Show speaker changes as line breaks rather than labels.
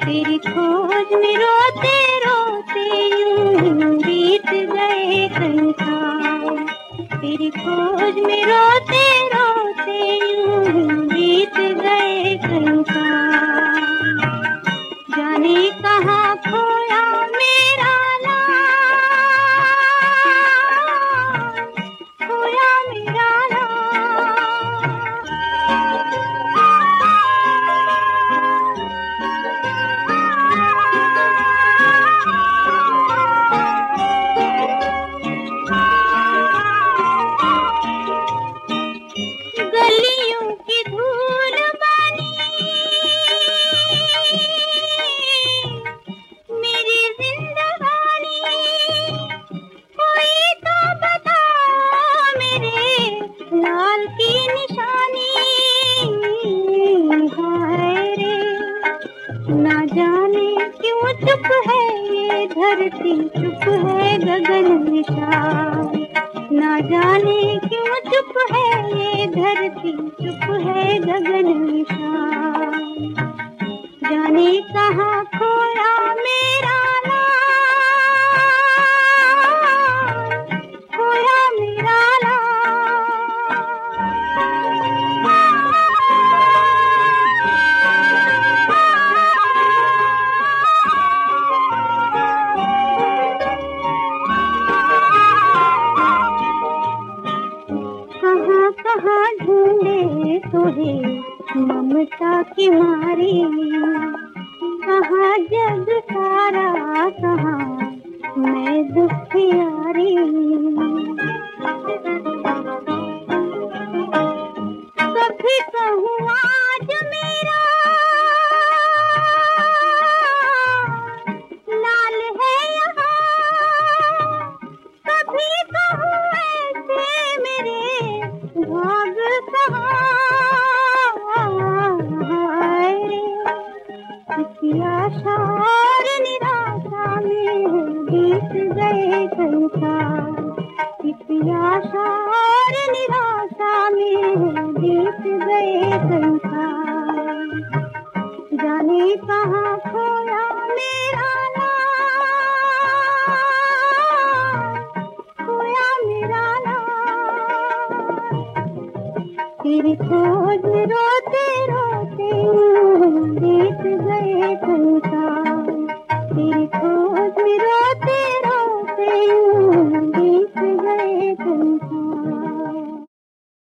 तेरी खोज में रोते रोते यूं बीत गए कई साल। तेरी खोज में रोते रोते यूं बीत गए कई साल। जाने कहाँ खोया मेरा लाल, खोया मेरा गलियों की धूल बनी मेरी जिंदगानी। कोई तो बता मेरे लाल की निशानी। हाय रे ना जाने क्यों चुप है ये धरती, चुप है गगन विशाल। ना जाने क्यों चुप है ये धरती, चुप है गगन विशाल। जाने कहाँ खोया मेरा लाल, खोया मेरा कहाँ कहाँ ढूंढे तुझे ममता की मारी। कहाँ जग सारा, कहाँ मैं दुखियारी।